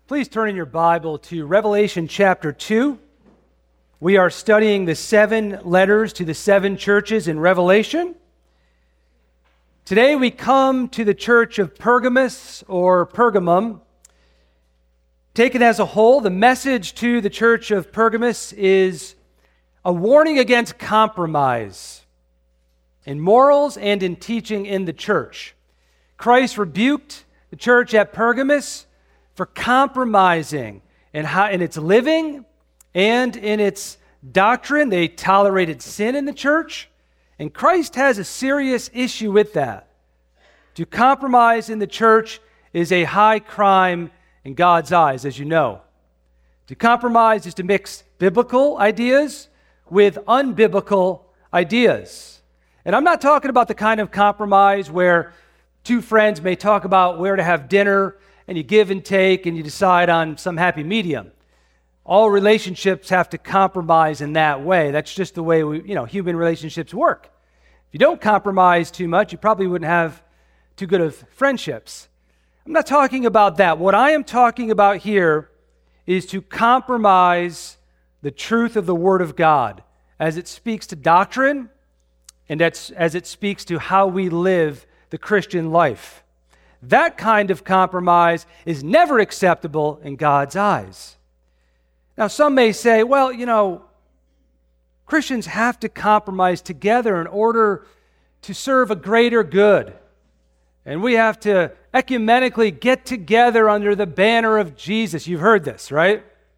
Please turn in your Bible to Revelation chapter 2. We are studying the 7 letters to the 7 churches in Revelation. Today we come to the church of Pergamos or Pergamum. Taken as a whole, the message to the church of Pergamos is a warning against compromise in morals and in teaching in the church. Christ rebuked the church at Pergamos for compromising in its living and in its doctrine. They tolerated sin in the church, and Christ has a serious issue with that. To compromise in the church is a high crime in God's eyes, as you know. To compromise is to mix biblical ideas with unbiblical ideas. And I'm not talking about the kind of compromise where two friends may talk about where to have dinner and you give and take and you decide on some happy medium. All relationships have to compromise in that way. That's just the way human relationships work. If you don't compromise too much, you probably wouldn't have too good of friendships. I'm not talking about that. What I am talking about here is to compromise the truth of the Word of God as it speaks to doctrine and as it speaks to how we live the Christian life. That kind of compromise is never acceptable in God's eyes. Now, some may say, well, Christians have to compromise together in order to serve a greater good. And we have to ecumenically get together under the banner of Jesus. You've heard this, right?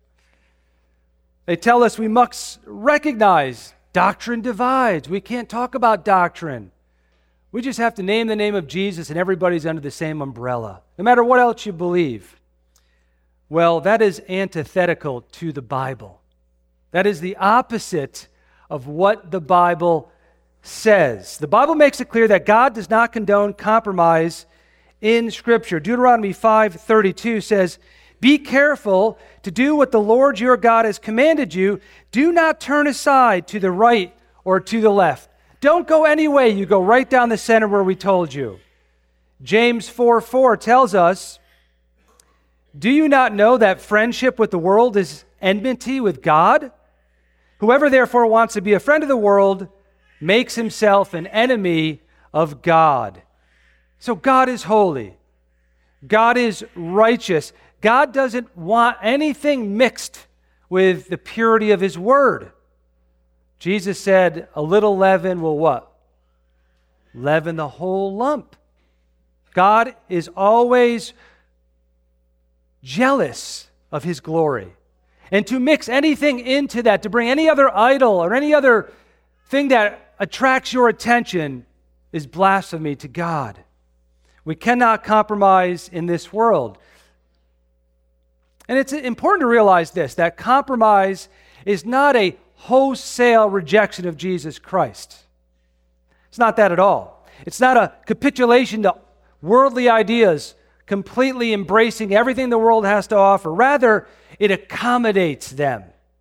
They tell us we must recognize doctrine divides. We can't talk about doctrine. We just have to name the name of Jesus and everybody's under the same umbrella, no matter what else you believe. Well, that is antithetical to the Bible. That is the opposite of what the Bible says. The Bible makes it clear that God does not condone compromise in Scripture. Deuteronomy 5:32 says, "Be careful to do what the Lord your God has commanded you. Do not turn aside to the right or to the left." Don't go any way. You go right down the center where we told you. James 4:4 tells us, "Do you not know that friendship with the world is enmity with God? Whoever therefore wants to be a friend of the world makes himself an enemy of God." So God is holy. God is righteous. God doesn't want anything mixed with the purity of His Word. Jesus said, a little leaven will what? Leaven the whole lump. God is always jealous of His glory. And to mix anything into that, to bring any other idol or any other thing that attracts your attention is blasphemy to God. We cannot compromise in this world. And it's important to realize this, that compromise is not a wholesale rejection of Jesus Christ. It's not that at all. It's not a capitulation to worldly ideas, completely embracing everything the world has to offer. Rather, it accommodates them.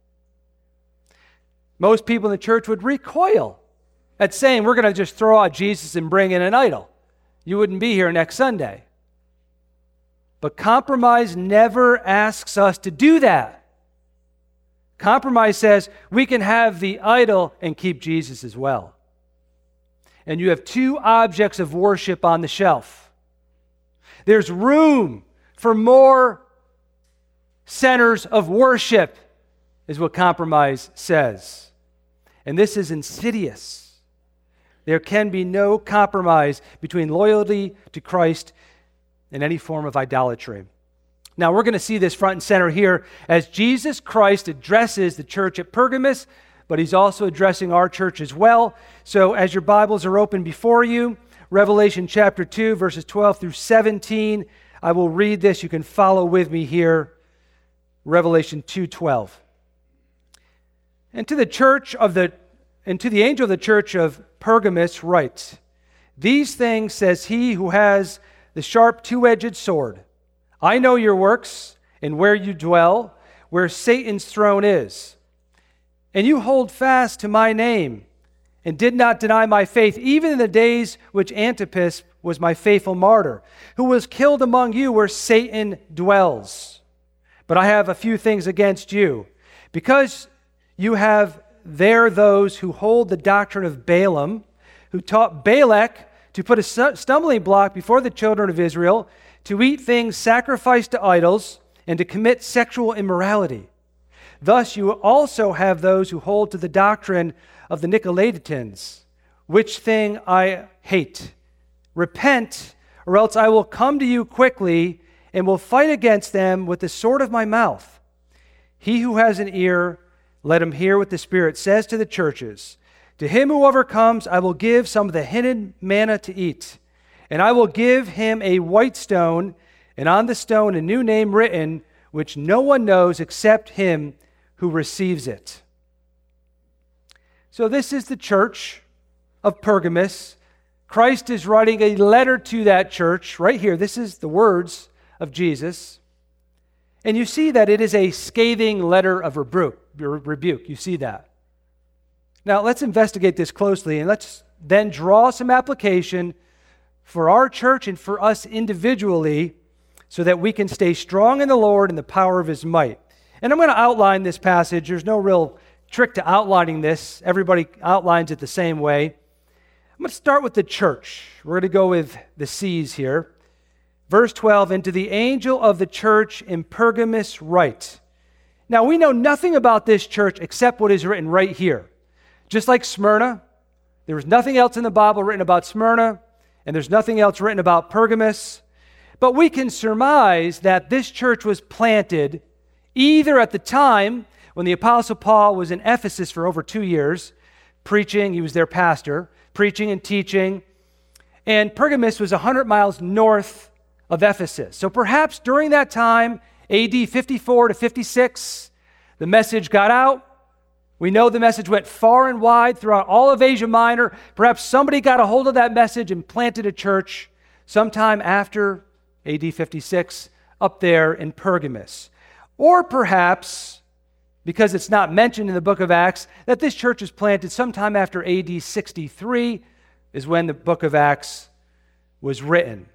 Most people in the church would recoil at saying, we're going to just throw out Jesus and bring in an idol. You wouldn't be here next Sunday. But compromise never asks us to do that. Compromise says we can have the idol and keep Jesus as well. And you have 2 objects of worship on the shelf. There's room for more centers of worship, is what compromise says. And this is insidious. There can be no compromise between loyalty to Christ and any form of idolatry. Now, we're going to see this front and center here as Jesus Christ addresses the church at Pergamos, but He's also addressing our church as well. So as your Bibles are open before you, Revelation chapter 2, verses 12 through 17, I will read this. You can follow with me here. Revelation 2:12. And to the angel of the church of Pergamos write, "These things says He who has the sharp two-edged sword. I know your works and where you dwell, where Satan's throne is. And you hold fast to my name and did not deny my faith, even in the days which Antipas was my faithful martyr, who was killed among you where Satan dwells. But I have a few things against you. Because you have there those who hold the doctrine of Balaam, who taught Balak to put a stumbling block before the children of Israel, to eat things sacrificed to idols, and to commit sexual immorality. Thus you also have those who hold to the doctrine of the Nicolaitans, which thing I hate. Repent, or else I will come to you quickly and will fight against them with the sword of my mouth. He who has an ear, let him hear what the Spirit says to the churches. To him who overcomes, I will give some of the hidden manna to eat, and I will give him a white stone, and on the stone a new name written, which no one knows except him who receives it. So this is the church of Pergamos. Christ is writing a letter to that church right here. This is the words of Jesus. And you see that it is a scathing letter of rebuke. You see that. Now let's investigate this closely, and let's then draw some application for our church and for us individually so that we can stay strong in the Lord and the power of his might. And I'm going to outline this passage. There's no real trick to outlining this. Everybody outlines it the same way. I'm going to start with the church. We're going to go with the C's here. Verse 12, and to the angel of the church in Pergamos write. Now we know nothing about this church except what is written right here. Just like Smyrna, there was nothing else in the Bible written about Smyrna, and there's nothing else written about Pergamos. But we can surmise that this church was planted either at the time when the Apostle Paul was in Ephesus for over 2 years, preaching, he was their pastor, preaching and teaching, and Pergamos was 100 miles north of Ephesus. So perhaps during that time, AD 54 to 56, the message got out. We know the message went far and wide throughout all of Asia Minor. Perhaps somebody got a hold of that message and planted a church sometime after AD 56 up there in Pergamos. Or perhaps, because it's not mentioned in the book of Acts, that this church was planted sometime after AD 63 is when the book of Acts was written.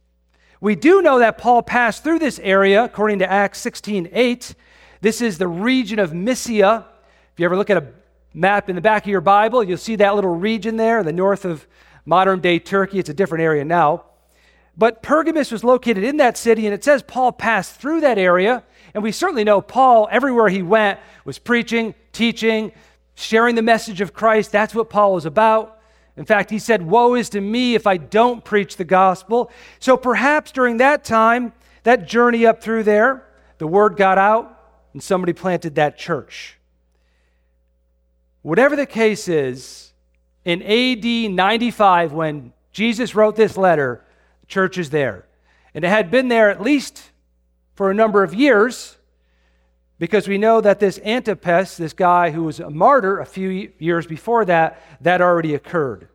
We do know that Paul passed through this area, according to Acts 16:8. This is the region of Mysia. If you ever look at a map in the back of your Bible, you'll see that little region there, the north of modern-day Turkey. It's a different area now. But Pergamos was located in that city, and it says Paul passed through that area. And we certainly know Paul, everywhere he went, was preaching, teaching, sharing the message of Christ. That's what Paul was about. In fact, he said, woe is to me if I don't preach the gospel. So perhaps during that time, that journey up through there, the word got out, and somebody planted that church. Whatever the case is, in AD 95, when Jesus wrote this letter, the church is there. And it had been there at least for a number of years, because we know that this Antipas, this guy who was a martyr a few years before that, that already occurred.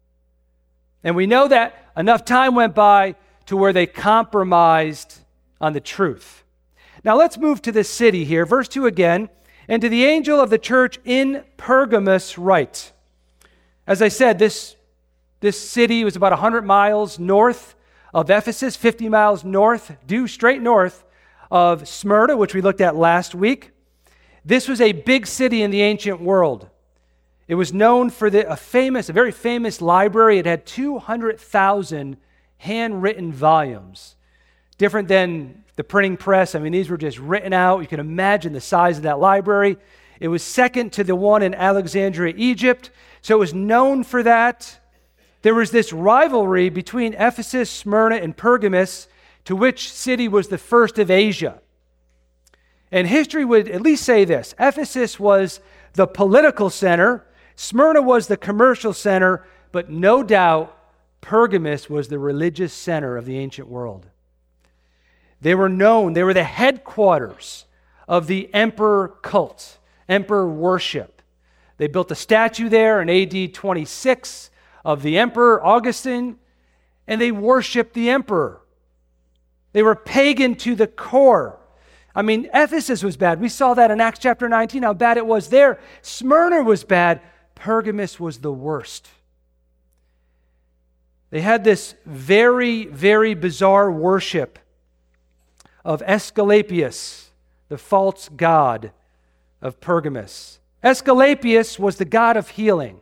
And we know that enough time went by to where they compromised on the truth. Now let's move to this city here. Verse 2 again. And to the angel of the church in Pergamos write. As I said, this city was about 100 miles north of Ephesus, 50 miles north, due straight north of Smyrna, which we looked at last week. This was a big city in the ancient world. It was known for a very famous library. It had 200,000 handwritten volumes. Different than the printing press. I mean, these were just written out. You can imagine the size of that library. It was second to the one in Alexandria, Egypt. So it was known for that. There was this rivalry between Ephesus, Smyrna, and Pergamos, to which city was the first of Asia. And history would at least say this. Ephesus was the political center. Smyrna was the commercial center. But no doubt, Pergamos was the religious center of the ancient world. They were known. They were the headquarters of the emperor cult, emperor worship. They built a statue there in AD 26 of the emperor Augustine, and they worshiped the emperor. They were pagan to the core. I mean, Ephesus was bad. We saw that in Acts chapter 19, how bad it was there. Smyrna was bad. Pergamos was the worst. They had this very, very bizarre worship of Asclepius, the false god of Pergamus. Asclepius was the god of healing.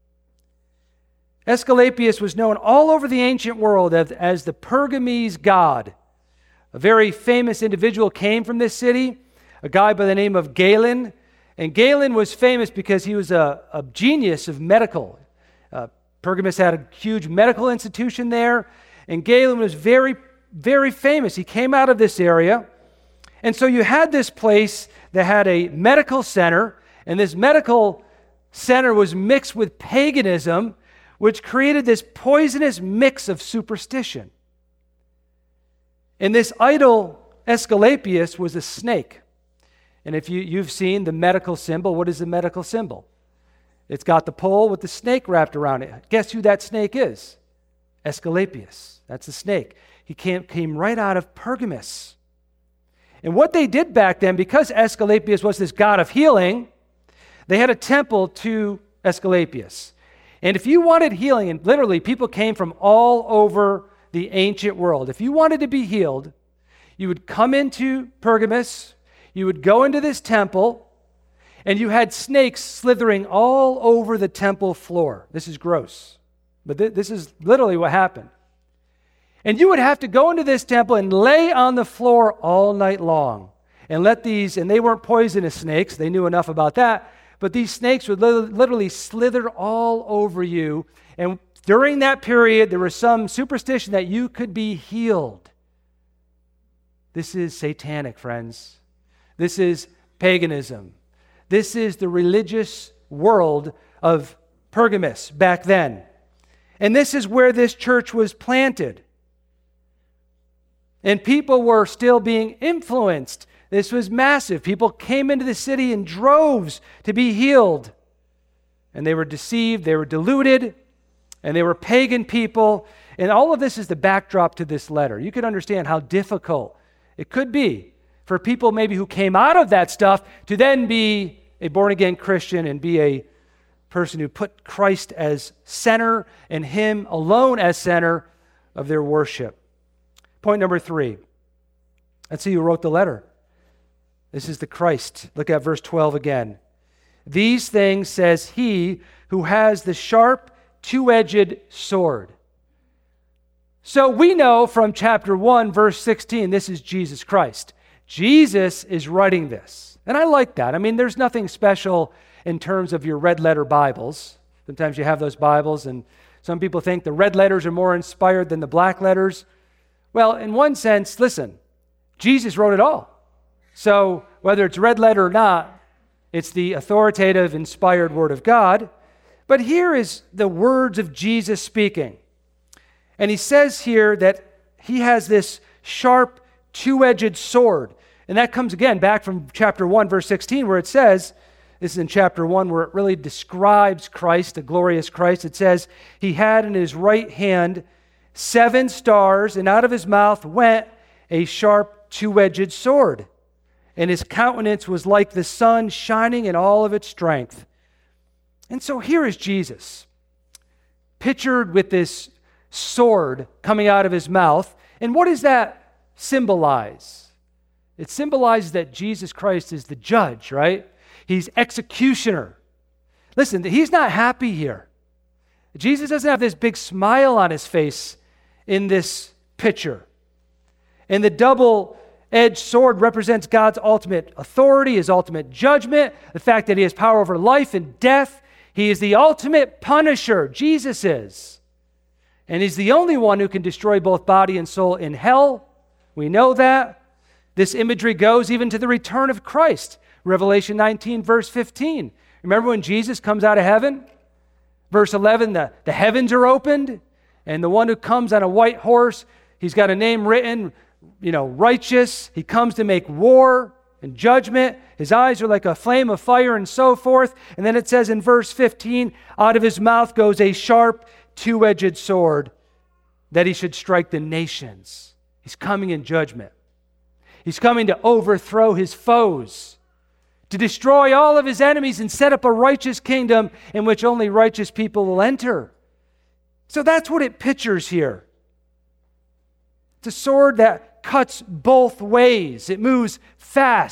Asclepius was known all over the ancient world as the Pergamese god. A very famous individual came from this city, a guy by the name of Galen. And Galen was famous because he was a genius of medical. Pergamus had a huge medical institution there, and Galen was very, very famous. He came out of this area. And so you had this place that had a medical center, and this medical center was mixed with paganism, which created this poisonous mix of superstition. And this idol, Asclepius, was a snake. And if you've seen the medical symbol, what is the medical symbol? It's got the pole with the snake wrapped around it. Guess who that snake is? Asclepius. That's the snake. He came right out of Pergamus. And what they did back then, because Asclepius was this god of healing, they had a temple to Asclepius. And if you wanted healing, and literally people came from all over the ancient world. If you wanted to be healed, you would come into Pergamus, you would go into this temple, and you had snakes slithering all over the temple floor. This is gross, but this is literally what happened. And you would have to go into this temple and lay on the floor all night long and let these, and they weren't poisonous snakes, they knew enough about that, but these snakes would literally slither all over you. And during that period, there was some superstition that you could be healed. This is satanic, friends. This is paganism. This is the religious world of Pergamus back then. And this is where this church was planted. And people were still being influenced. This was massive. People came into the city in droves to be healed. And they were deceived, they were deluded, and they were pagan people. And all of this is the backdrop to this letter. You can understand how difficult it could be for people maybe who came out of that stuff to then be a born-again Christian and be a person who put Christ as center and Him alone as center of their worship. Point number 3. Let's see who wrote the letter. This is the Christ. Look at verse 12 again. These things says He who has the sharp, two-edged sword. So we know from chapter 1, verse 16, this is Jesus Christ. Jesus is writing this. And I like that. I mean, there's nothing special in terms of your red letter Bibles. Sometimes you have those Bibles, and some people think the red letters are more inspired than the black letters. Well, in one sense, listen, Jesus wrote it all. So whether it's red letter or not, it's the authoritative, inspired Word of God. But here is the words of Jesus speaking. And He says here that He has this sharp, two-edged sword. And that comes again back from chapter 1, verse 16, where it says, this is in chapter 1 where it really describes Christ, the glorious Christ. It says, He had in His right hand 7 stars, and out of His mouth went a sharp, two-edged sword. And His countenance was like the sun shining in all of its strength. And so here is Jesus, pictured with this sword coming out of His mouth. And what does that symbolize? It symbolizes that Jesus Christ is the judge, right? He's executioner. Listen, He's not happy here. Jesus doesn't have this big smile on His face in this picture. And the double-edged sword represents God's ultimate authority, His ultimate judgment, the fact that He has power over life and death. He is the ultimate punisher. Jesus is. And He's the only one who can destroy both body and soul in hell. We know that. This imagery goes even to the return of Christ. Revelation 19, verse 15. Remember when Jesus comes out of heaven? Verse 11, the heavens are opened, and the one who comes on a white horse, he's got a name written, righteous. He comes to make war and judgment. His eyes are like a flame of fire and so forth. And then it says in verse 15, out of His mouth goes a sharp, two-edged sword that He should strike the nations. He's coming in judgment. He's coming to overthrow His foes, to destroy all of His enemies and set up a righteous kingdom in which only righteous people will enter. So that's what it pictures here. It's a sword that cuts both ways. It moves fast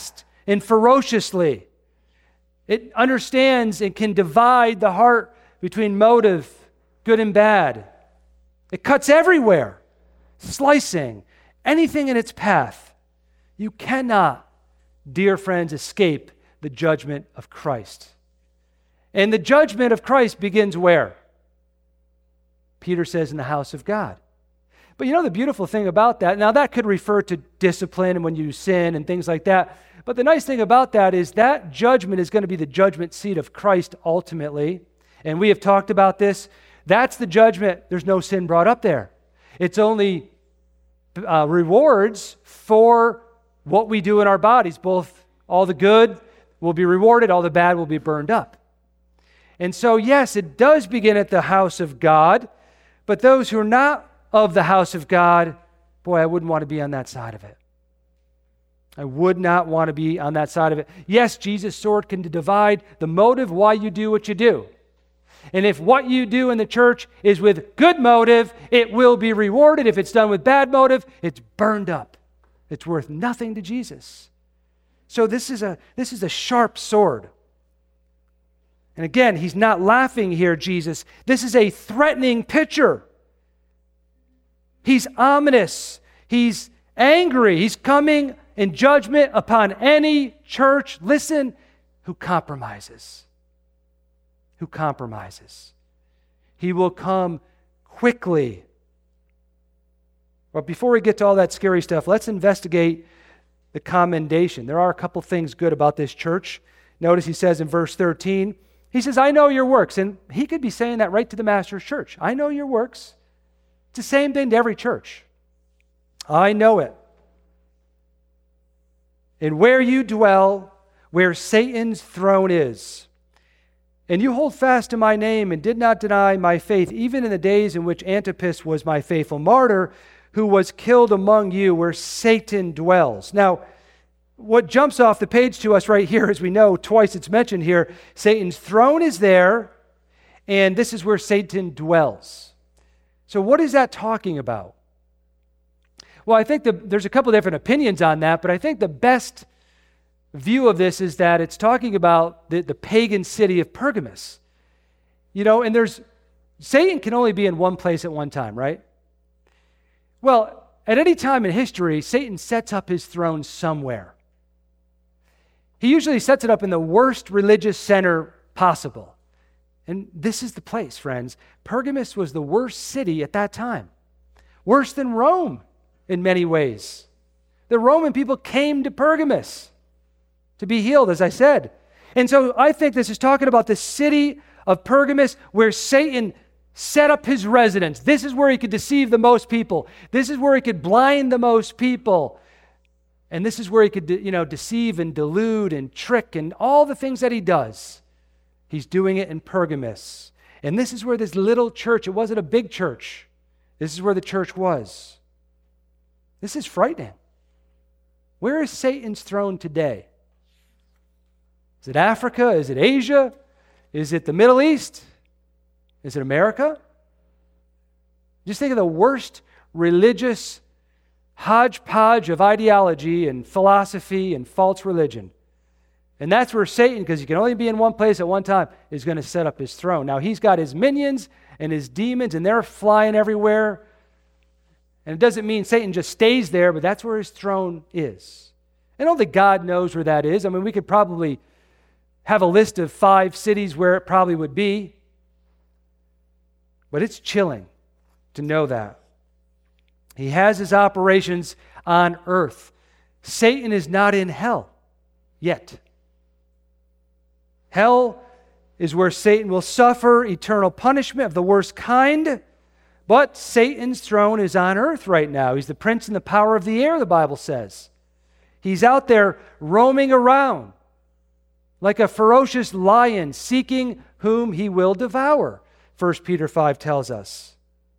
and ferociously. It understands and can divide the heart between motive, good and bad. It cuts everywhere, slicing anything in its path. You cannot, dear friends, escape the judgment of Christ. And the judgment of Christ begins where? Peter says in the house of God. But you know the beautiful thing about that, now that could refer to discipline and when you sin and things like that. But the nice thing about that is that judgment is going to be the judgment seat of Christ ultimately. And we have talked about this. That's the judgment. There's no sin brought up there. It's only rewards for what we do in our bodies. Both all the good will be rewarded, all the bad will be burned up. And so, yes, it does begin at the house of God, but those who are not of the house of God, boy, I wouldn't want to be on that side of it. I would not want to be on that side of it. Yes, Jesus' sword can divide the motive why you do what you do. And if what you do in the church is with good motive, it will be rewarded. If it's done with bad motive, it's burned up. It's worth nothing to Jesus. So this is a sharp sword. And again, he's not laughing here, Jesus. This is a threatening picture. He's ominous. He's angry. He's coming in judgment upon any church, listen, who compromises. Who compromises. He will come quickly. But before we get to all that scary stuff, let's investigate the commendation. There are a couple things good about this church. Notice he says in verse 13, he says, I know your works. And he could be saying that right to the master's church. I know your works. It's the same thing to every church. I know it. And where you dwell, where Satan's throne is. And you hold fast to my name and did not deny my faith, even in the days in which Antipas was my faithful martyr, who was killed among you, where Satan dwells. Now, what jumps off the page to us right here, as we know, twice it's mentioned here, Satan's throne is there, and this is where Satan dwells. So what is that talking about? Well, I think there's a couple different opinions on that, but I think the best view of this is that it's talking about the pagan city of Pergamus. You know, and Satan can only be in one place at one time, right? Well, at any time in history, Satan sets up his throne somewhere. He usually sets it up in the worst religious center possible. And this is the place, friends. Pergamus was the worst city at that time. Worse than Rome in many ways. The Roman people came to Pergamus to be healed, as I said. And so I think this is talking about the city of Pergamus where Satan set up his residence. This is where he could deceive the most people. This is where he could blind the most people. And this is where he could, deceive and delude and trick and all the things that he does. He's doing it in Pergamus. And this is where this little church, it wasn't a big church. This is where the church was. This is frightening. Where is Satan's throne today? Is it Africa? Is it Asia? Is it the Middle East? Is it America? Just think of the worst religious hodgepodge of ideology and philosophy and false religion. And that's where Satan, because he can only be in one place at one time, is going to set up his throne. Now, he's got his minions and his demons, and they're flying everywhere. And it doesn't mean Satan just stays there, but that's where his throne is. And only God knows where that is. I mean, we could probably have a list of 5 cities where it probably would be. But it's chilling to know that. He has his operations on earth. Satan is not in hell yet. Hell is where Satan will suffer eternal punishment of the worst kind, but Satan's throne is on earth right now. He's the prince and the power of the air, the Bible says. He's out there roaming around like a ferocious lion, seeking whom he will devour, 1 Peter 5 tells us.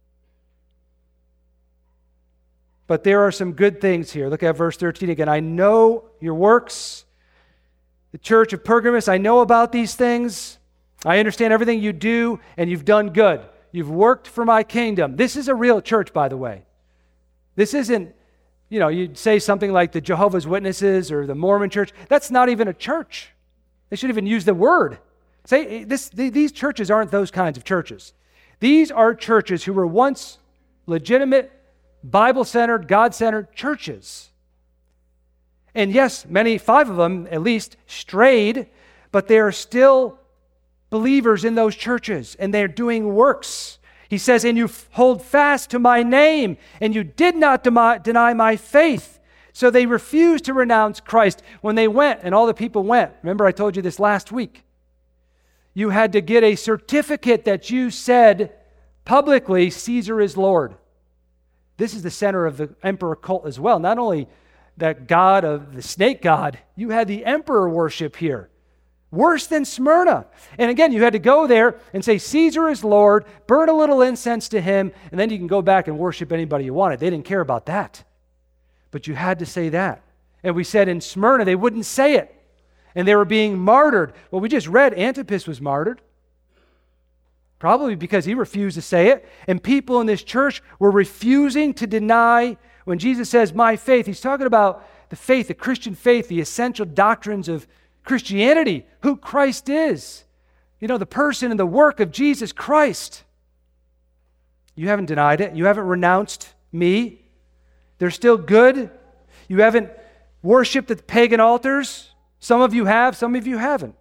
But there are some good things here. Look at verse 13 again. I know your works. The church of Pergamus, I know about these things. I understand everything you do, and you've done good. You've worked for my kingdom. This is a real church, by the way. This isn't, you'd say something like the Jehovah's Witnesses or the Mormon Church. That's not even a church. They should even use the word. These churches aren't those kinds of churches. These are churches who were once legitimate, Bible-centered, God-centered churches. And yes, 5 of them at least, strayed, but they are still believers in those churches, and they're doing works. He says, and you hold fast to my name, and you did not deny my faith. So they refused to renounce Christ. When they went, and all the people went, remember I told you this last week, you had to get a certificate that you said publicly, Caesar is Lord. This is the center of the emperor cult as well. Not only that god of the snake god, you had the emperor worship here. Worse than Smyrna. And again, you had to go there and say, Caesar is Lord, burn a little incense to him, and then you can go back and worship anybody you wanted. They didn't care about that. But you had to say that. And we said in Smyrna, they wouldn't say it. And they were being martyred. Well, we just read Antipas was martyred. Probably because he refused to say it. And people in this church were refusing to deny. When Jesus says, my faith, he's talking about the faith, the Christian faith, the essential doctrines of Christianity, who Christ is. The person and the work of Jesus Christ. You haven't denied it. You haven't renounced me. They're still good. You haven't worshipped at the pagan altars. Some of you have, some of you haven't.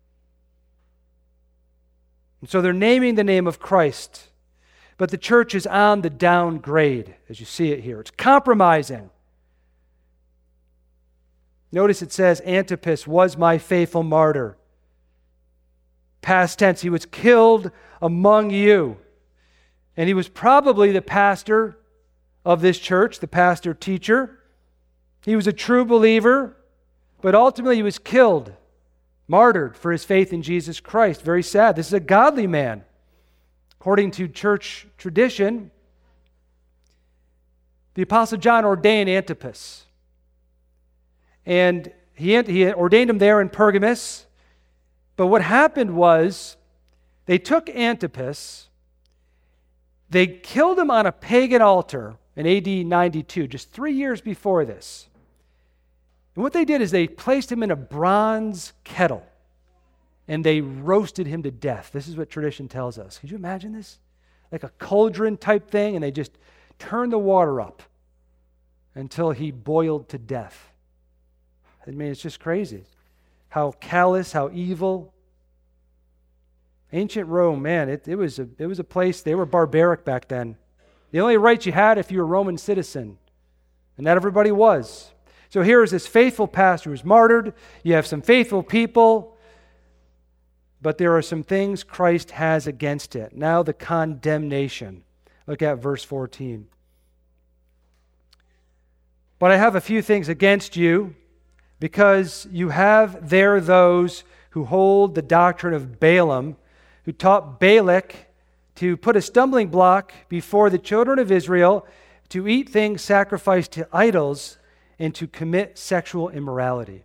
And so they're naming the name of Christ. But the church is on the downgrade, as you see it here. It's compromising. Notice it says, Antipas was my faithful martyr. Past tense, he was killed among you. And he was probably the pastor of this church, the pastor teacher. He was a true believer, but ultimately he was killed, martyred for his faith in Jesus Christ. Very sad. This is a godly man. According to church tradition, the Apostle John ordained Antipas. And he ordained him there in Pergamos. But what happened was they took Antipas, they killed him on a pagan altar in AD 92, just 3 years before this. And what they did is they placed him in a bronze kettle and they roasted him to death. This is what tradition tells us. Could you imagine this? Like a cauldron type thing, and they just turned the water up until he boiled to death. I mean, it's just crazy. How callous, how evil. Ancient Rome, man, it was a place, they were barbaric back then. The only rights you had if you were a Roman citizen, and not everybody was. So here is this faithful pastor who's martyred. You have some faithful people, but there are some things Christ has against it. Now the condemnation. Look at verse 14. But I have a few things against you, because you have there those who hold the doctrine of Balaam, who taught Balak to put a stumbling block before the children of Israel, to eat things sacrificed to idols, and to commit sexual immorality.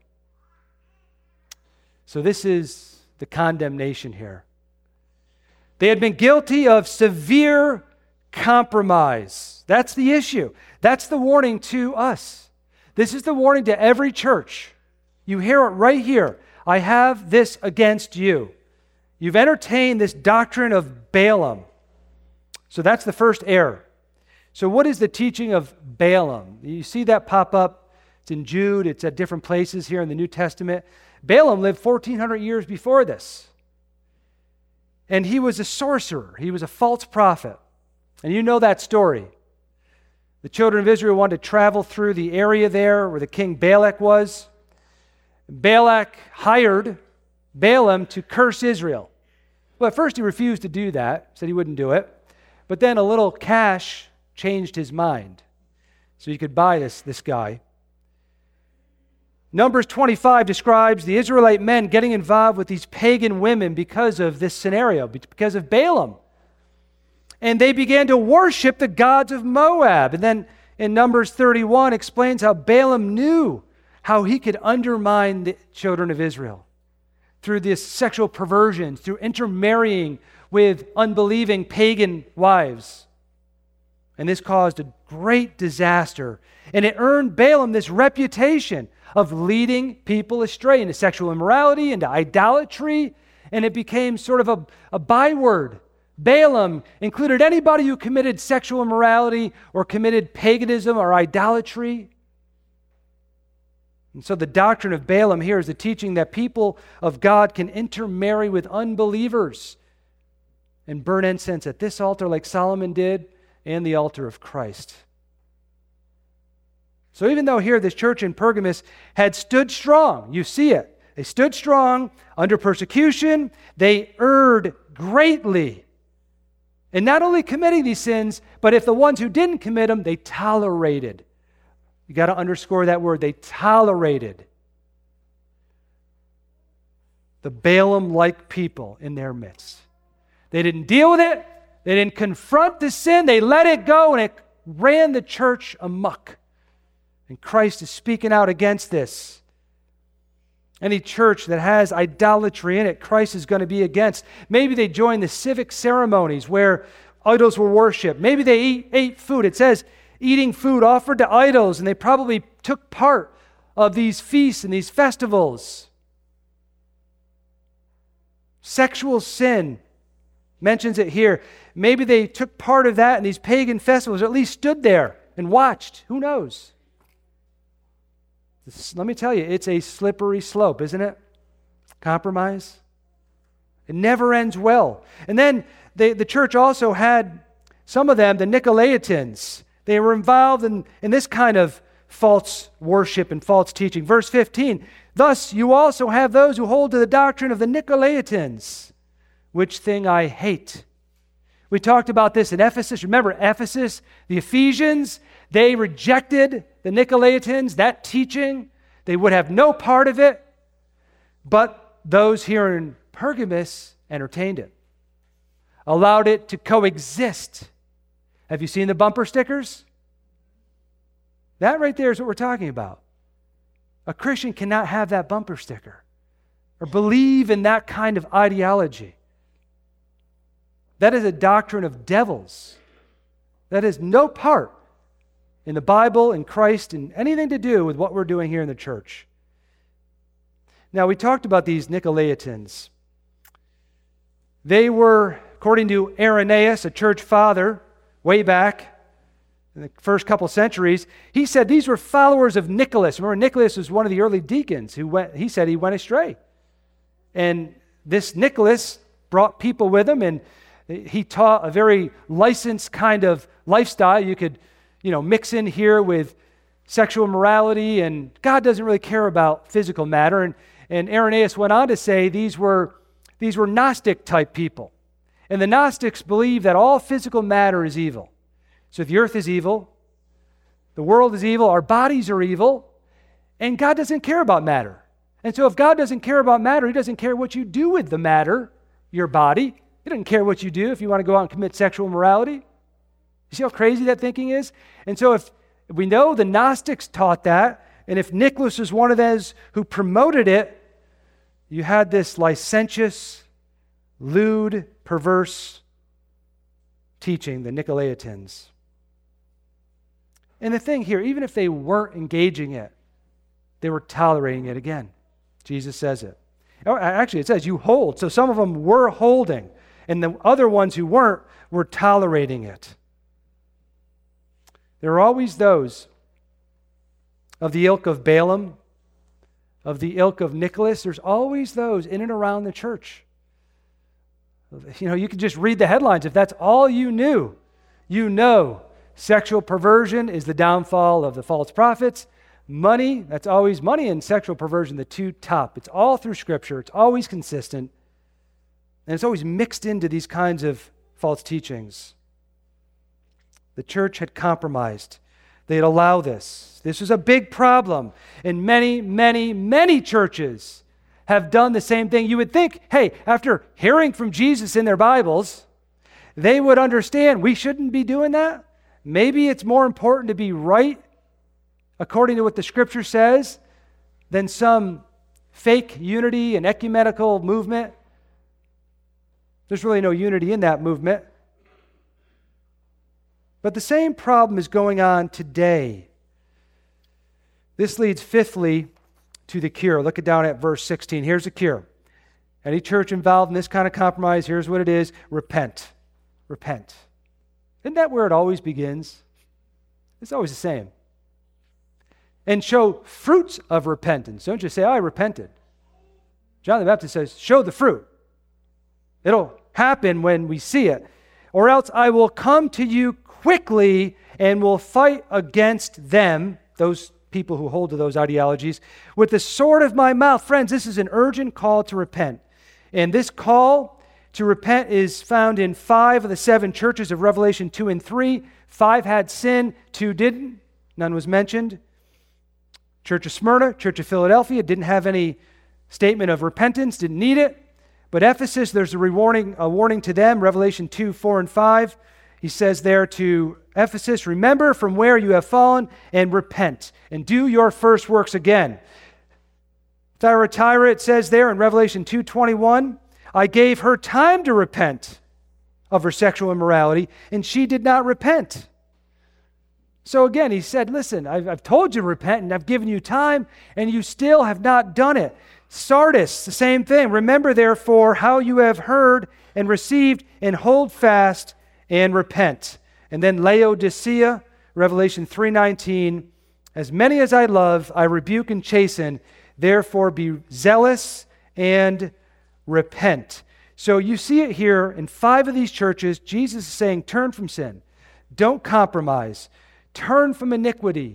So this is the condemnation here. They had been guilty of severe compromise. That's the issue. That's the warning to us. This is the warning to every church. You hear it right here. I have this against you. You've entertained this doctrine of Balaam. So that's the first error. So what is the teaching of Balaam? You see that pop up. It's in Jude. It's at different places here in the New Testament. Balaam lived 1,400 years before this. And he was a sorcerer. He was a false prophet. And you know that story. The children of Israel wanted to travel through the area there where the king Balak was. Balak hired Balaam to curse Israel. Well, at first he refused to do that, said he wouldn't do it. But then a little cash changed his mind. So he could buy this guy. Numbers 25 describes the Israelite men getting involved with these pagan women because of this scenario, because of Balaam. And they began to worship the gods of Moab. And then in Numbers 31 explains how Balaam knew how he could undermine the children of Israel through this sexual perversion, through intermarrying with unbelieving pagan wives. And this caused a great disaster. And it earned Balaam this reputation of leading people astray into sexual immorality, into idolatry, and it became sort of a byword. Balaam included anybody who committed sexual immorality or committed paganism or idolatry. And so the doctrine of Balaam here is the teaching that people of God can intermarry with unbelievers and burn incense at this altar like Solomon did and the altar of Christ. So even though here this church in Pergamos had stood strong, you see it. They stood strong under persecution. They erred greatly. And not only committing these sins, but if the ones who didn't commit them, they tolerated. You got to underscore that word. They tolerated the Balaam-like people in their midst. They didn't deal with it. They didn't confront the sin. They let it go, and it ran the church amok. And Christ is speaking out against this. Any church that has idolatry in it, Christ is going to be against. Maybe they join the civic ceremonies where idols were worshipped. Maybe they ate food. It says eating food offered to idols, and they probably took part of these feasts and these festivals. Sexual sin mentions it here. Maybe they took part of that in these pagan festivals, or at least stood there and watched. Who knows? Let me tell you, it's a slippery slope, isn't it? Compromise. It never ends well. And then the church also had some of them, the Nicolaitans. They were involved in this kind of false worship and false teaching. Verse 15, thus you also have those who hold to the doctrine of the Nicolaitans, which thing I hate. We talked about this in Ephesus. Remember Ephesus, the Ephesians, they rejected the Nicolaitans, that teaching. They would have no part of it, but those here in Pergamos entertained it, allowed it to coexist. Have you seen the bumper stickers? That right there is what we're talking about. A Christian cannot have that bumper sticker or believe in that kind of ideology. That is a doctrine of devils. That has no part in the Bible, in Christ, and anything to do with what we're doing here in the church. Now, we talked about these Nicolaitans. They were, according to Irenaeus, a church father, way back in the first couple centuries, he said these were followers of Nicholas. Remember, Nicholas was one of the early deacons he said he went astray. And this Nicholas brought people with him, and he taught a very licensed kind of lifestyle. You could mix in here with sexual morality, and God doesn't really care about physical matter. And Irenaeus went on to say these were Gnostic type people. And the Gnostics believe that all physical matter is evil. So the earth is evil, the world is evil, our bodies are evil, and God doesn't care about matter. And so if God doesn't care about matter, He doesn't care what you do with the matter, your body. He doesn't care what you do if you want to go out and commit sexual immorality. You see how crazy that thinking is? And so if we know the Gnostics taught that, and if Nicholas was one of those who promoted it, you had this licentious, lewd, perverse teaching, the Nicolaitans. And the thing here, even if they weren't engaging it, they were tolerating it again. Jesus says it. Actually, it says you hold. So some of them were holding, and the other ones who weren't were tolerating it. There are always those of the ilk of Balaam, of the ilk of Nicholas. There's always those in and around the church. You can just read the headlines. If that's all you knew, you know sexual perversion is the downfall of the false prophets. Money, that's always money and sexual perversion, the two top. It's all through Scripture. It's always consistent. And it's always mixed into these kinds of false teachings. The church had compromised. They'd allow this. This was a big problem. And many, many, many churches have done the same thing. You would think, hey, after hearing from Jesus in their Bibles, they would understand we shouldn't be doing that. Maybe it's more important to be right according to what the Scripture says than some fake unity and ecumenical movement. There's really no unity in that movement. But the same problem is going on today. This leads, fifthly, to the cure. Look down at verse 16. Here's the cure. Any church involved in this kind of compromise, here's what it is. Repent. Repent. Isn't that where it always begins? It's always the same. And show fruits of repentance. Don't just say, I repented. John the Baptist says, show the fruit. It'll happen when we see it. Or else I will come to you quickly and will fight against them, those people who hold to those ideologies, with the sword of my mouth. Friends, this is an urgent call to repent. And this call to repent is found in 5 of the 7 churches of Revelation 2 and 3. 5 had sin, 2 didn't. None was mentioned. Church of Smyrna, Church of Philadelphia didn't have any statement of repentance, didn't need it. But Ephesus, there's a warning to them, Revelation 2, 4, and 5. He says there to Ephesus, remember from where you have fallen and repent and do your first works again. Thyatira, it says there in Revelation 2:21, I gave her time to repent of her sexual immorality, and she did not repent. So again, he said, listen, I've told you to repent, and I've given you time, and you still have not done it. Sardis, the same thing. Remember, therefore, how you have heard and received, and hold fast and repent. And then Laodicea, Revelation 3:19, as many as I love, I rebuke and chasten, therefore be zealous and repent. So you see it here in 5 of these churches. Jesus is saying, turn from sin. Don't compromise. Turn from iniquity.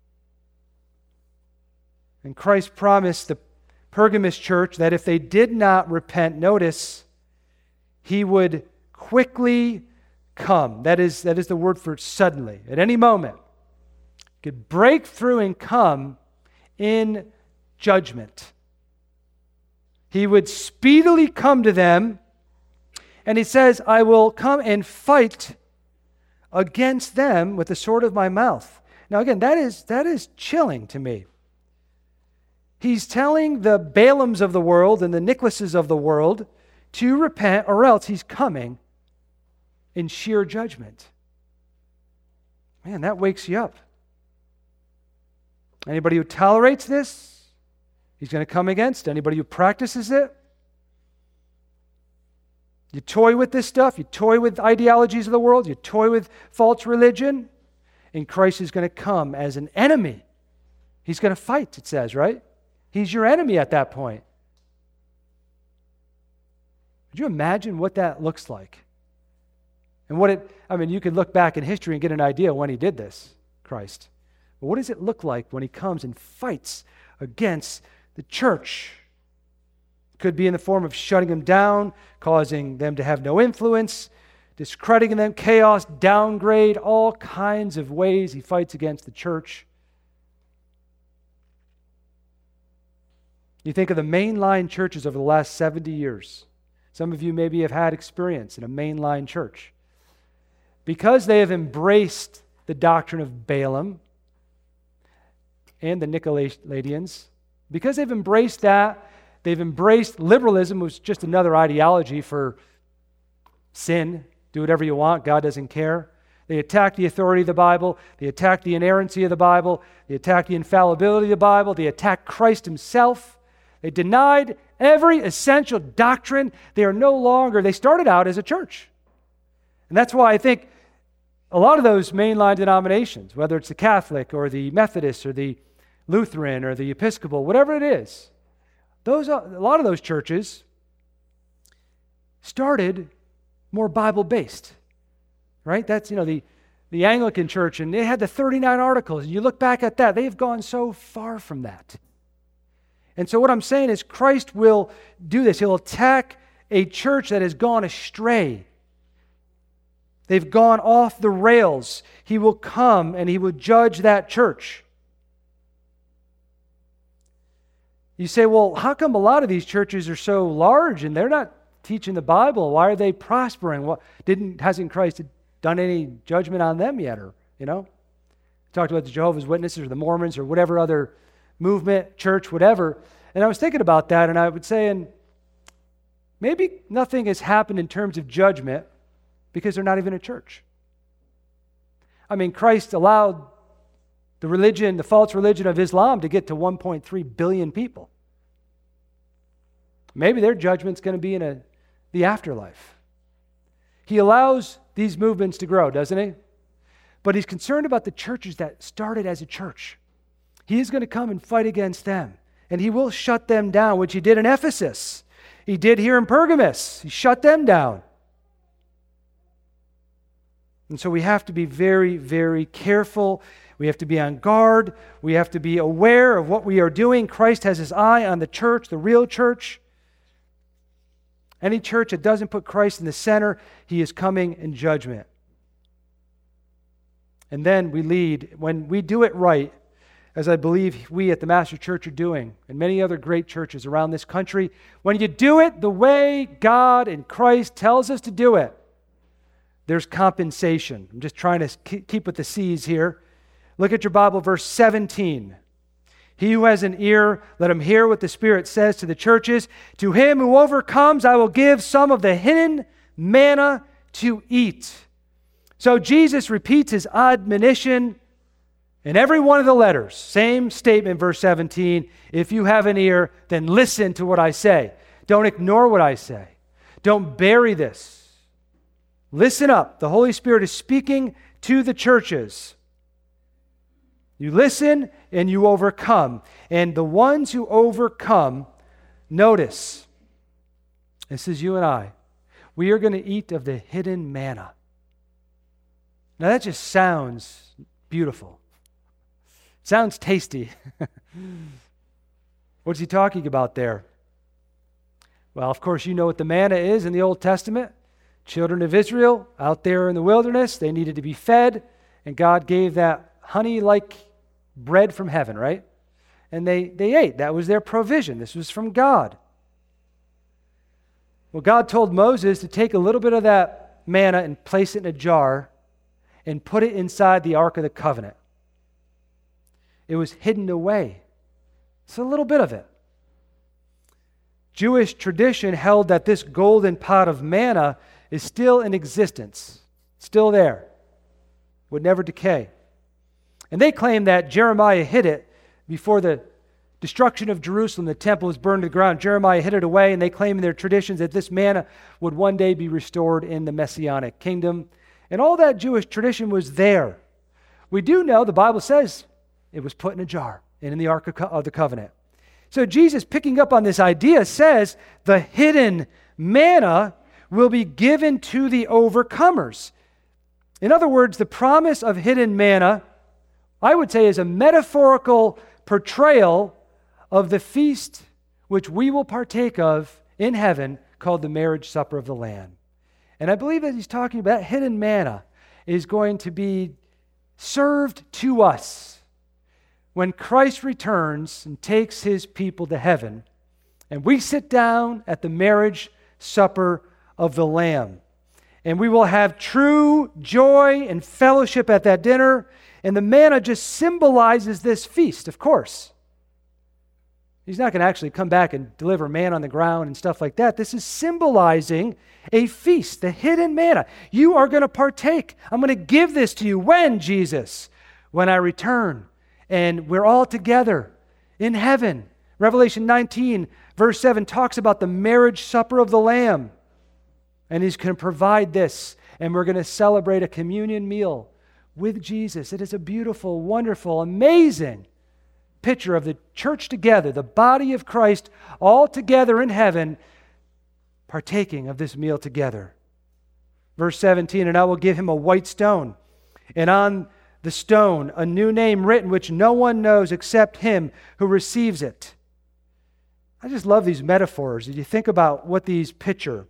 And Christ promised the Pergamos church that if they did not repent, notice, he would quickly come. That is the word for suddenly. At any moment, he could break through and come in judgment. He would speedily come to them, and he says, I will come and fight against them with the sword of my mouth. Now again, that is chilling to me. He's telling the Balaams of the world and the Nicholases of the world to repent, or else he's coming in sheer judgment. Man, that wakes you up. Anybody who tolerates this, he's going to come against. Anybody who practices it, you toy with this stuff, you toy with ideologies of the world, you toy with false religion, and Christ is going to come as an enemy. He's going to fight, it says, right? He's your enemy at that point. Could you imagine what that looks like? And you could look back in history and get an idea when he did this, Christ. But what does it look like when he comes and fights against the church? Could be in the form of shutting them down, causing them to have no influence, discrediting them, chaos, downgrade, all kinds of ways he fights against the church. You think of the mainline churches over the last 70 years. Some of you maybe have had experience in a mainline church. Because they have embraced the doctrine of Balaam and the Nicolaitans, because they've embraced that, they've embraced liberalism, which is just another ideology for sin. Do whatever you want, God doesn't care. They attack the authority of the Bible. They attack the inerrancy of the Bible. They attack the infallibility of the Bible. They attack Christ himself. They denied every essential doctrine. They started out as a church. And that's why I think a lot of those mainline denominations, whether it's the Catholic or the Methodist or the Lutheran or the Episcopal, whatever it is, a lot of those churches started more Bible-based, right? That's, the Anglican Church, and they had the 39 articles. And you look back at that, they've gone so far from that. And so what I'm saying is Christ will do this. He'll attack a church that has gone astray. They've gone off the rails. He will come and he will judge that church. You say, well, how come a lot of these churches are so large and they're not teaching the Bible? Why are they prospering? Hasn't Christ done any judgment on them yet? Or, talked about the Jehovah's Witnesses or the Mormons or whatever other movement, church, whatever. And I was thinking about that, and I would say, and maybe nothing has happened in terms of judgment because they're not even a church. I mean, Christ allowed the false religion of Islam to get to 1.3 billion people. Maybe their judgment's going to be in the afterlife. He allows these movements to grow, doesn't he? But he's concerned about the churches that started as a church. He is going to come and fight against them. And he will shut them down, which he did in Ephesus. He did here in Pergamos. He shut them down. And so we have to be very, very careful. We have to be on guard. We have to be aware of what we are doing. Christ has his eye on the church, the real church. Any church that doesn't put Christ in the center, he is coming in judgment. And then we lead, when we do it right, as I believe we at the Master Church are doing, and many other great churches around this country, when you do it the way God and Christ tells us to do it, there's compensation. I'm just trying to keep with the C's here. Look at your Bible, verse 17. He who has an ear, let him hear what the Spirit says to the churches. To him who overcomes, I will give some of the hidden manna to eat. So Jesus repeats his admonition in every one of the letters. Same statement, verse 17. If you have an ear, then listen to what I say. Don't ignore what I say. Don't bury this. Listen up. The Holy Spirit is speaking to the churches. You listen and you overcome. And the ones who overcome, notice, this is you and I. We are going to eat of the hidden manna. Now that just sounds beautiful. Sounds tasty. What's he talking about there? Well, of course, you know what the manna is in the Old Testament. Children of Israel out there in the wilderness, they needed to be fed, and God gave that honey-like bread from heaven, right? And they ate. That was their provision. This was from God. Well, God told Moses to take a little bit of that manna and place it in a jar and put it inside the Ark of the Covenant. It was hidden away. It's a little bit of it. Jewish tradition held that this golden pot of manna is still in existence, still there, would never decay. And they claim that Jeremiah hid it before the destruction of Jerusalem. The temple was burned to the ground. Jeremiah hid it away, and they claim in their traditions that this manna would one day be restored in the Messianic kingdom. And all that Jewish tradition was there. We do know, the Bible says, it was put in a jar and in the Ark of the Covenant. So Jesus, picking up on this idea, says the hidden manna will be given to the overcomers. In other words, the promise of hidden manna, I would say, is a metaphorical portrayal of the feast which we will partake of in heaven, called the marriage supper of the Lamb. And I believe that he's talking about hidden manna is going to be served to us when Christ returns and takes his people to heaven, and we sit down at the marriage supper of the Lamb. And we will have true joy and fellowship at that dinner. And the manna just symbolizes this feast, of course. He's not going to actually come back and deliver manna on the ground and stuff like that. This is symbolizing a feast, the hidden manna. You are going to partake. I'm going to give this to you. When, Jesus? When I return. And we're all together in heaven. Revelation 19, verse 7 talks about the marriage supper of the Lamb. And he's going to provide this. And we're going to celebrate a communion meal with Jesus. It is a beautiful, wonderful, amazing picture of the church together, the body of Christ, all together in heaven, partaking of this meal together. Verse 17, and I will give him a white stone, and on the stone a new name written, which no one knows except him who receives it. I just love these metaphors. As you think about what these picture.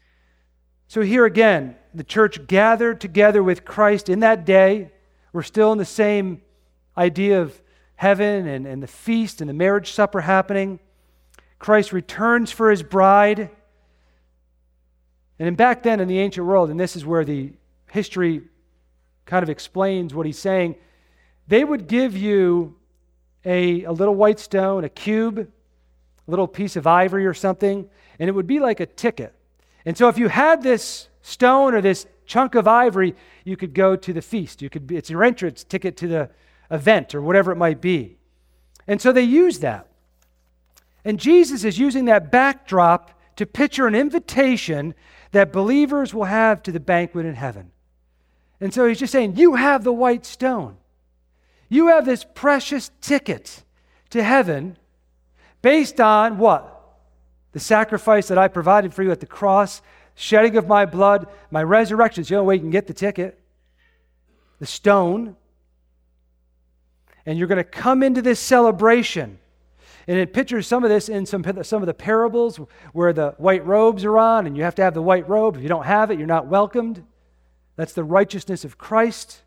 So here again, the church gathered together with Christ in that day. We're still in the same idea of heaven and the feast and the marriage supper happening. Christ returns for his bride. And back then in the ancient world, and this is where the history kind of explains what he's saying, they would give you a little white stone, a cube, a little piece of ivory or something, and it would be like a ticket. And so if you had this stone or this chunk of ivory, you could go to the feast. It's your entrance ticket to the event or whatever it might be. And so they use that. And Jesus is using that backdrop to picture an invitation that believers will have to the banquet in heaven. And so he's just saying, you have the white stone. You have this precious ticket to heaven based on what? The sacrifice that I provided for you at the cross, shedding of my blood, my resurrection. It's the only way you can get the ticket. The stone. And you're going to come into this celebration. And it pictures some of this in some of the parables where the white robes are on, and you have to have the white robe. If you don't have it, you're not welcomed. That's the righteousness of Christ.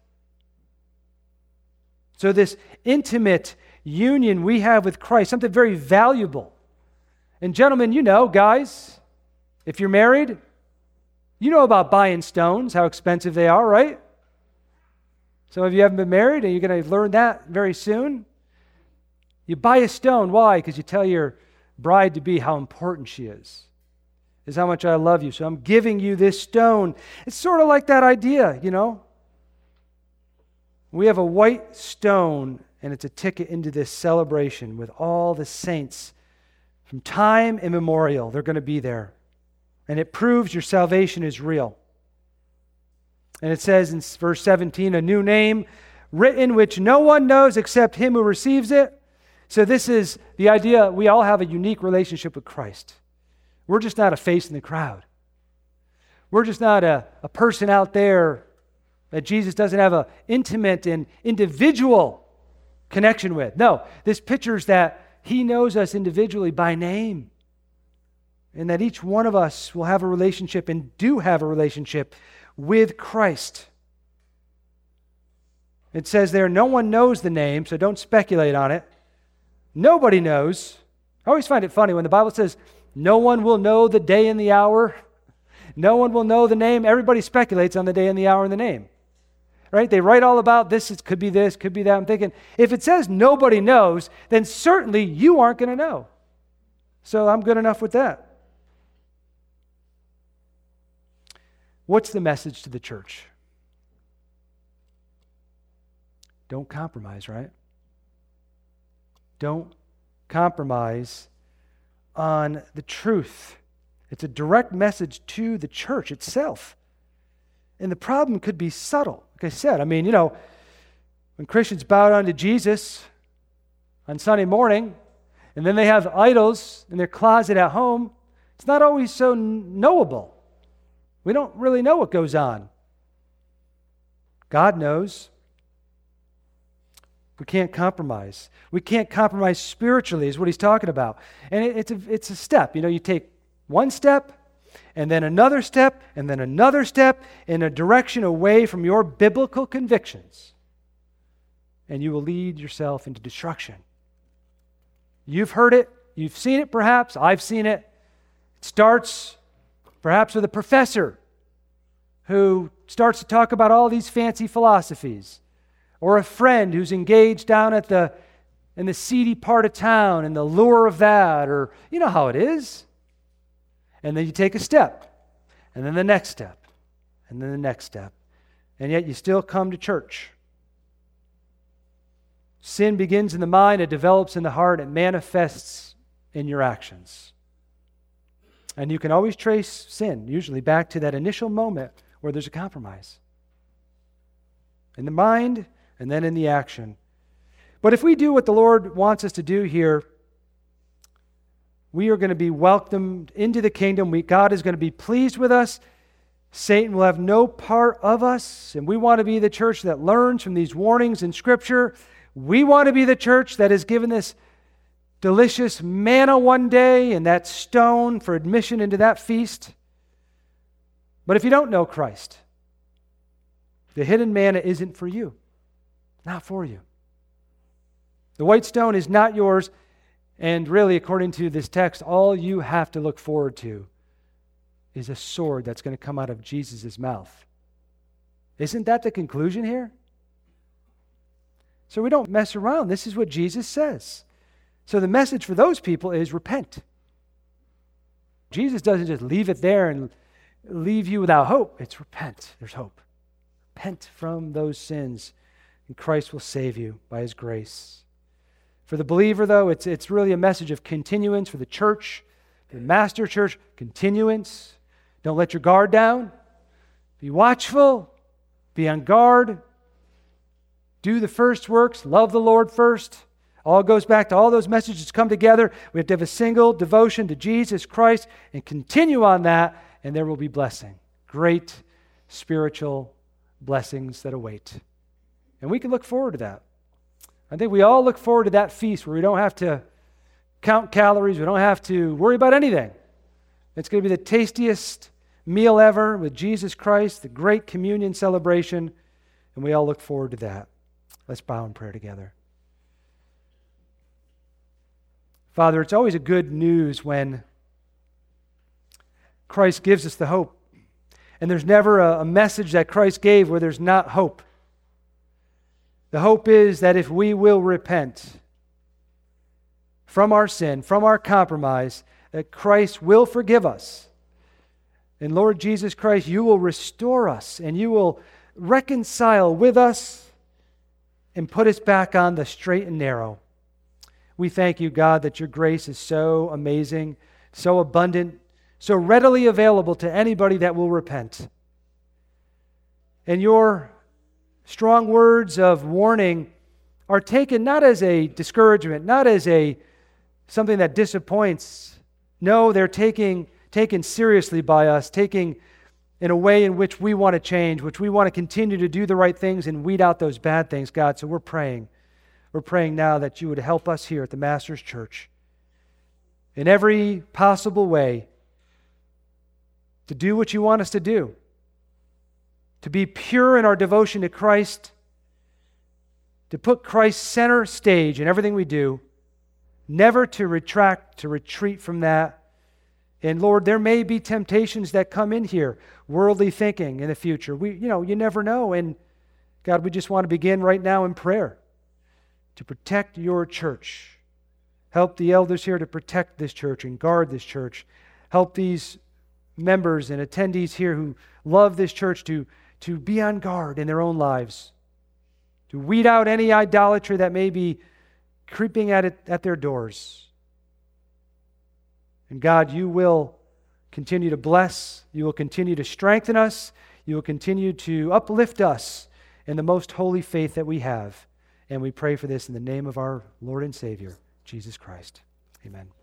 So this intimate union we have with Christ, something very valuable. And gentlemen, you know, guys, if you're married, you know about buying stones, how expensive they are, right? Some of you haven't been married, and you're going to learn that very soon. You buy a stone. Why? Because you tell your bride-to-be how important she is how much I love you. So I'm giving you this stone. It's sort of like that idea, you know. We have a white stone, and it's a ticket into this celebration with all the saints from time immemorial. They're going to be there. And it proves your salvation is real. And it says in verse 17, a new name written which no one knows except him who receives it. So this is the idea, we all have a unique relationship with Christ. We're just not a face in the crowd. We're just not a person out there that Jesus doesn't have an intimate and individual connection with. No, this pictures that he knows us individually by name, and that each one of us will have a relationship and do have a relationship with Christ. It says there, no one knows the name, so don't speculate on it. Nobody knows. I always find it funny when the Bible says, no one will know the day and the hour. No one will know the name. Everybody speculates on the day and the hour and the name. Right? They write all about this. It could be this, could be that. I'm thinking, if it says nobody knows, then certainly you aren't going to know. So I'm good enough with that. What's the message to the church? Don't compromise, right? Don't compromise on the truth. It's a direct message to the church itself. And the problem could be subtle. Like I said, I mean, you know, when Christians bow down to Jesus on Sunday morning, and then they have idols in their closet at home, it's not always so knowable. We don't really know what goes on. God knows. We can't compromise. We can't compromise spiritually is what he's talking about. And it's a step. You know, you take one step, and then another step, and then another step in a direction away from your biblical convictions. And you will lead yourself into destruction. You've heard it. You've seen it perhaps. I've seen it. It starts perhaps with a professor who starts to talk about all these fancy philosophies. Or a friend who's engaged down in the seedy part of town and the lure of that, or you know how it is. And then you take a step, and then the next step, and then the next step. And yet you still come to church. Sin begins in the mind, it develops in the heart, it manifests in your actions. And you can always trace sin, usually back to that initial moment where there's a compromise. In the mind, and then in the action. But if we do what the Lord wants us to do here, we are going to be welcomed into the kingdom. God is going to be pleased with us. Satan will have no part of us. And we want to be the church that learns from these warnings in Scripture. We want to be the church that is given this delicious manna one day and that stone for admission into that feast. But if you don't know Christ, the hidden manna isn't for you. Not for you. The white stone is not yours, and really, according to this text, all you have to look forward to is a sword that's going to come out of Jesus' mouth. Isn't that the conclusion here? So we don't mess around. This is what Jesus says. So the message for those people is repent. Jesus doesn't just leave it there and leave you without hope. It's repent. There's hope. Repent from those sins, and Christ will save you by his grace. For the believer, though, it's really a message of continuance. For the church, the master church, continuance. Don't let your guard down. Be watchful. Be on guard. Do the first works. Love the Lord first. All goes back to all those messages come together. We have to have a single devotion to Jesus Christ and continue on that, and there will be blessing. Great spiritual blessings that await. And we can look forward to that. I think we all look forward to that feast where we don't have to count calories. We don't have to worry about anything. It's going to be the tastiest meal ever with Jesus Christ, the great communion celebration, and we all look forward to that. Let's bow in prayer together. Father, it's always a good news when Christ gives us the hope. And there's never a message that Christ gave where there's not hope. The hope is that if we will repent from our sin, from our compromise, that Christ will forgive us. And Lord Jesus Christ, you will restore us and you will reconcile with us and put us back on the straight and narrow. We thank you, God, that your grace is so amazing, so abundant, so readily available to anybody that will repent. And your strong words of warning are taken not as a discouragement, not as something that disappoints. No, they're taken seriously by us, taking in a way in which we want to change, which we want to continue to do the right things and weed out those bad things, God. So we're praying. We're praying now that you would help us here at the Master's Church in every possible way to do what you want us to do, to be pure in our devotion to Christ, to put Christ center stage in everything we do, never to retract, to retreat from that. And Lord, there may be temptations that come in here, worldly thinking in the future. You never know. And God, we just want to begin right now in prayer to protect your church. Help the elders here to protect this church and guard this church. Help these members and attendees here who love this church to be on guard in their own lives, to weed out any idolatry that may be creeping at their doors. And God, you will continue to bless, you will continue to strengthen us, you will continue to uplift us in the most holy faith that we have. And we pray for this in the name of our Lord and Savior, Jesus Christ. Amen.